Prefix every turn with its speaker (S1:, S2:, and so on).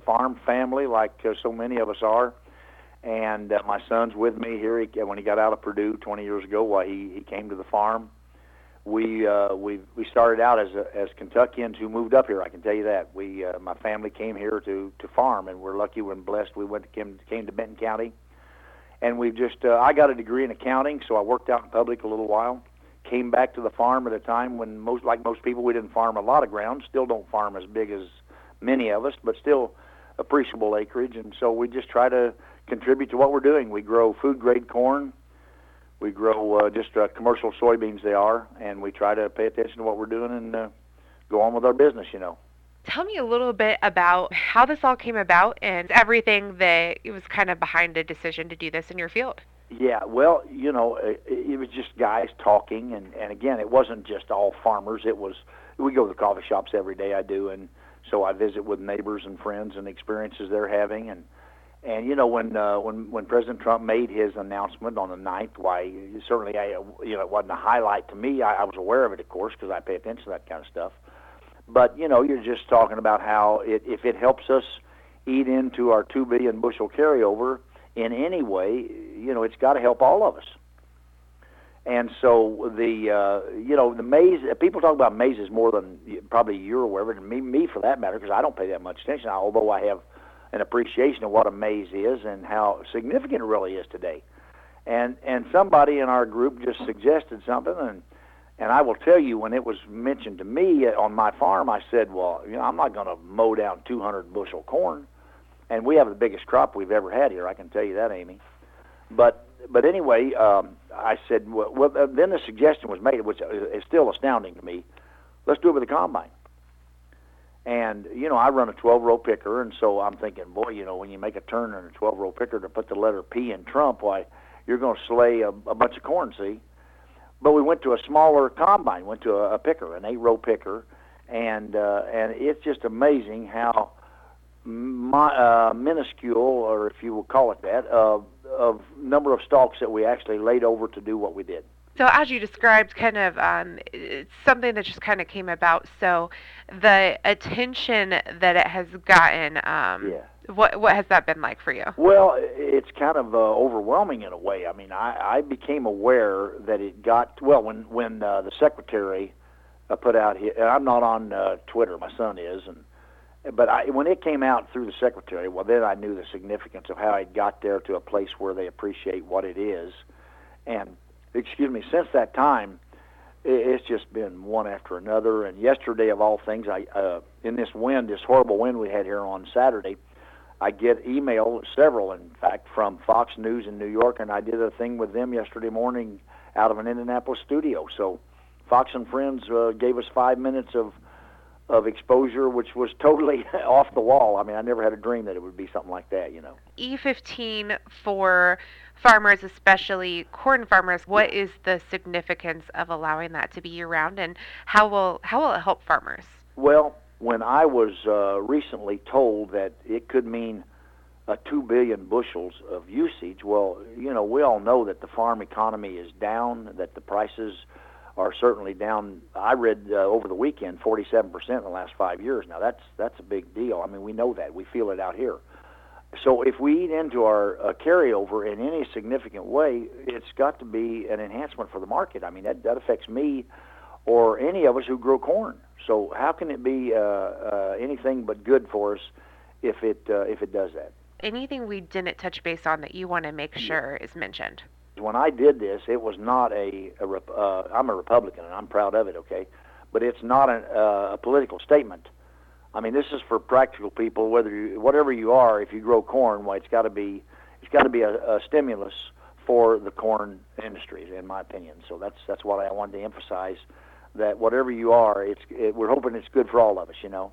S1: farm family like so many of us are. And my son's with me here. When he got out of Purdue 20 years ago, he came to the farm. We started out as Kentuckians who moved up here. I can tell you that. My family came here to farm, and we're lucky and blessed. We came to Benton County, and we've just I got a degree in accounting, so I worked out in public a little while. Came back to the farm at a time when most people, we didn't farm a lot of ground. Still don't farm as big as many of us, but still appreciable acreage. And so we just try to contribute to what we're doing. We grow food-grade corn. We grow just commercial soybeans, they are, and we try to pay attention to what we're doing and go on with our business,
S2: Tell me a little bit about how this all came about and everything that was kind of behind the decision to do this in your field.
S1: Yeah, well, it was just guys talking, and again, it wasn't just all farmers. We go to the coffee shops every day, I do, and so I visit with neighbors and friends and experiences they're having, and when President Trump made his announcement on the 9th, certainly it wasn't a highlight to me. I was aware of it, of course, because I pay attention to that kind of stuff. But you're just talking about how if it helps us eat into our 2 billion bushel carryover in any way, it's got to help all of us. And so the maize, people talk about maize more than probably you're aware of it, and me for that matter, because I don't pay that much attention, although I have an appreciation of what a maize is and how significant it really is today. And somebody in our group just suggested something, and I will tell you, when it was mentioned to me on my farm, I said, well, I'm not going to mow down 200 bushel corn. And we have the biggest crop we've ever had here, I can tell you that, Amy. But anyway, I said, well, then the suggestion was made, which is still astounding to me, let's do it with a combine. And, I run a 12-row picker, and so I'm thinking, boy, when you make a turn in a 12-row picker to put the letter P in Trump, why, you're going to slay a bunch of corn, see? But we went to a smaller combine, went to a picker, an 8-row picker, and it's just amazing how minuscule, or if you will call it that, of number of stalks that we actually laid over to do what we did.
S2: So as you described, kind of it's something that just kind of came about. So the attention that it has gotten, what has that been like for you?
S1: Well, it's kind of overwhelming in a way. I mean, I became aware that it got, well, when the secretary put out his, and I'm not on Twitter, my son is, but when it came out through the secretary, well, then I knew the significance of how it got there to a place where they appreciate what it is. And, since that time, it's just been one after another. And yesterday, of all things, in this horrible wind we had here on Saturday, I get email, several in fact, from Fox News in New York, and I did a thing with them yesterday morning out of an Indianapolis studio. So Fox and Friends gave us 5 minutes of exposure, which was totally off the wall. I mean, I never had a dream that it would be something like that,
S2: E15 for farmers, especially corn farmers, what is the significance of allowing that to be year-round, and how will it help farmers?
S1: Well, when I was recently told that it could mean 2 billion bushels of usage, well, we all know that the farm economy is down, that the prices are certainly down. I read over the weekend 47% in the last 5 years. Now, that's a big deal. I mean, we know that. We feel it out here. So if we eat into our carryover in any significant way, it's got to be an enhancement for the market. I mean, that affects me or any of us who grow corn. So how can it be anything but good for us if it does that?
S2: Anything we didn't touch base on that you want to make sure is mentioned?
S1: When I did this, it was not I'm a Republican, and I'm proud of it, okay? But it's not a political statement. I mean, this is for practical people. Whatever you are, if you grow corn, well, it's got to be a stimulus for the corn industry, in my opinion. So that's what I wanted to emphasize. That whatever you are, we're hoping it's good for all of us,